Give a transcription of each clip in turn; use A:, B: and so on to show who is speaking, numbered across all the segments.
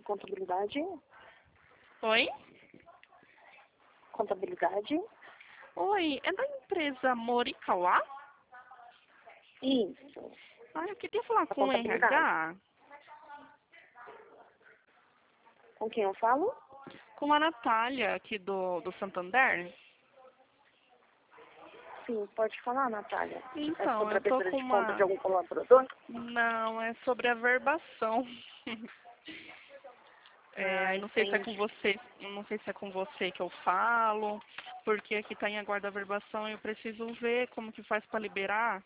A: Contabilidade?
B: Oi?
A: Contabilidade?
B: Oi, é da empresa Morikawa?
A: Isso.
B: Ah, eu queria falar
A: A
B: com o
A: contabilidade.
B: RH,
A: Com quem eu falo?
B: com a Natália aqui do Santander.
A: Sim, pode falar, Natália. É
B: Então,
A: sobre a
B: eu tô
A: abertura
B: com
A: de conta de
B: uma...
A: algum colaborador?
B: Não, é sobre a verbação. Aí não sei se é com
A: Entendi.
B: você, não sei se é com você que eu falo, porque aqui tá em aguardo a verbação e eu preciso ver como que faz para liberar.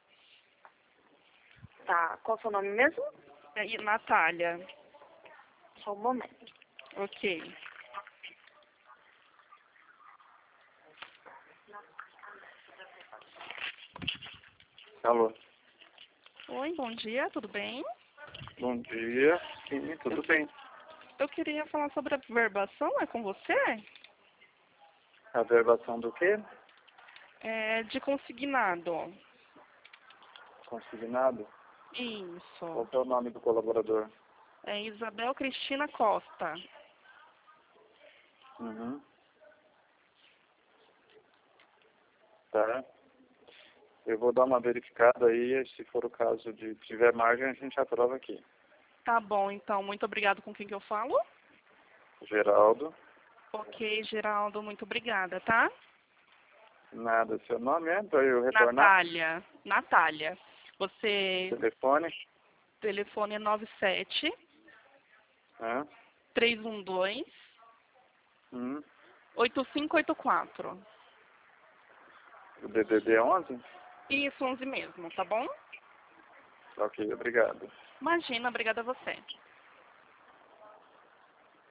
A: Tá, qual é o seu nome mesmo?
B: E Natália,
A: Só um momento.
B: ok.
C: Alô,
B: Oi, bom dia, tudo bem?
C: bom dia. Sim, tudo bem.
B: Eu queria falar sobre a verbação, é com você?
C: A verbação do quê?
B: É de consignado.
C: Consignado? Qual
B: Isso.
C: que é o nome do colaborador?
B: É Isabel Cristina Costa.
C: Uhum. Tá. Eu vou dar uma verificada aí, se for o caso de tiver margem, a gente aprova aqui.
B: Tá bom, então, muito obrigado. Com quem que eu falo?
C: Geraldo,
B: Ok, Geraldo, muito obrigada, tá?
C: nada, seu nome é para eu retornar?
B: Natália. Natália. Você,
C: Telefone?
B: telefone é 97
C: Hã?
B: 312
C: Hum.
B: 8584.
C: O DDD 11?
B: Isso, 11 mesmo, tá bom?
C: Ok, obrigado.
B: Imagina, obrigada a você.